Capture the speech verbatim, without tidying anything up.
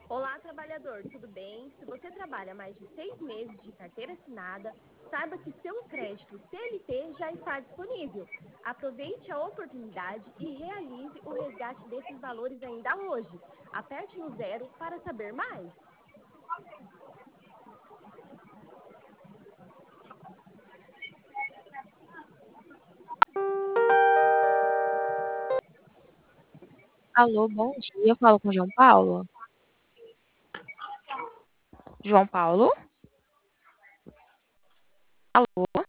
Olá, trabalhador, tudo bem? Se você trabalha mais de seis meses de carteira assinada, saiba que seu crédito C L T já está disponível. Aproveite a oportunidade e realize o resgate desses valores ainda hoje. Aperte no zero para saber mais. Alô, bom dia. Eu falo com o João Paulo? João Paulo? Alô?